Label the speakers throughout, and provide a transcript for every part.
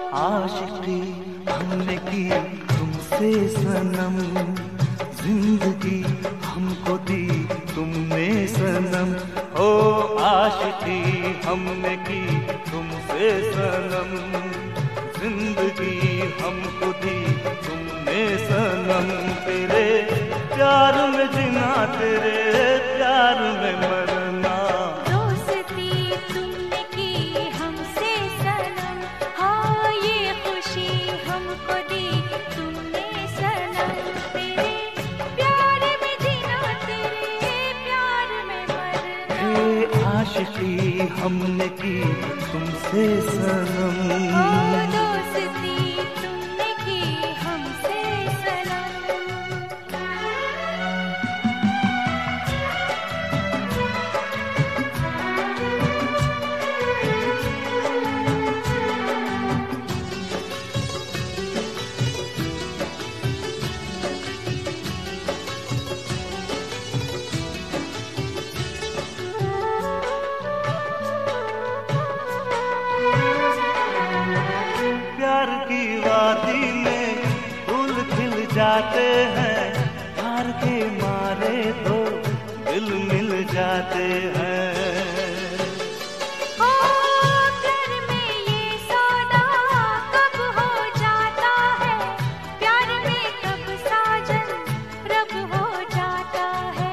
Speaker 1: आशिकी हमने की तुमसे सनम, जिंदगी हमको दी तुमने सनम। ओ आशिकी हमने की तुमसे सनम, जिंदगी हमको दी तुमने सनम। तेरे प्यार में जीना, तेरे प्यार में मरना।
Speaker 2: दोस्ती तुमने की हमसे सनम, हाँ ये खुशी हमको दी तुमने सनम। तेरे प्यार में जीना, तेरे प्यार में मरना।
Speaker 1: हे आशिकी हमने की तुमसे सनम।
Speaker 2: दोस्ती तुमने की हमसे सनम।
Speaker 1: प्यार की वादी में फूल खिल जाते हैं, प्यार के मारे तो दिल मिल जाते हैं।
Speaker 2: प्यार में ये सौदा कब हो जाता है, प्यार में कब साजन रब हो जाता है।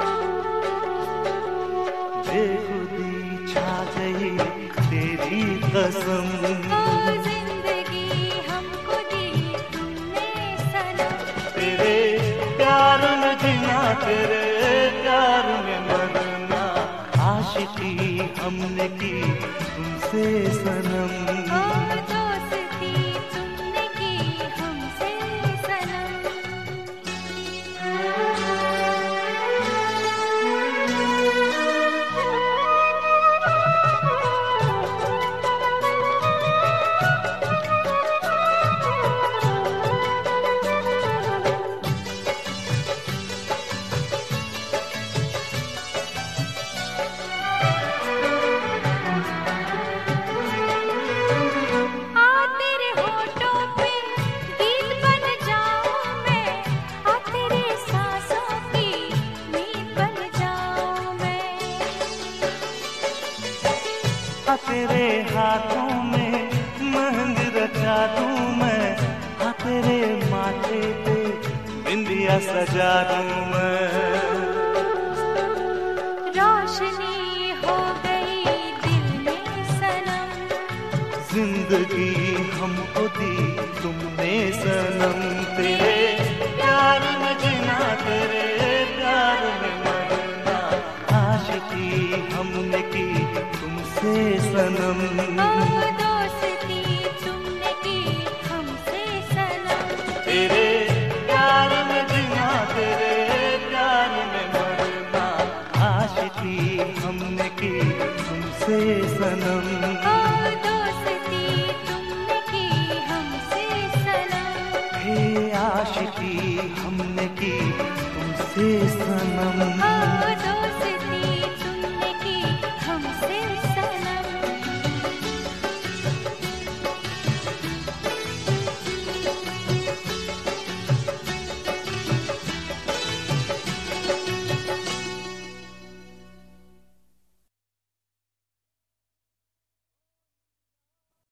Speaker 1: बेखुदी छा गई तेरी कसम,
Speaker 2: जिंदगी हमको दी तुमने सनम।
Speaker 1: तेरे प्यार में जीना, तेरे प्यार में मरना। आशिकी हमने की तुमसे सनम।
Speaker 2: दोस्ती तुमने की हमसे सनम।
Speaker 1: तेरे हाथों में मेहंदी रचा दूं मैं, हाँ तेरे माथे पे बिंदिया सजा दूं मैं।
Speaker 2: रोशनी हो गई दिल में सनम,
Speaker 1: जिंदगी हमको दी तुमने सनम। तेरे प्यार में जीना, तेरे प्यार में मरना। आशिकी हमने की तुमसे सनम।
Speaker 2: दोस्ती तुमने की हमसे सनम।
Speaker 1: तेरे प्यार में जीना, तेरे प्यार में मरना। आशिकी हमने की तुमसे सनम।
Speaker 2: दोस्ती तुमने की हमसे सनम।
Speaker 1: हे आशिकी हमने की तुमसे सनम।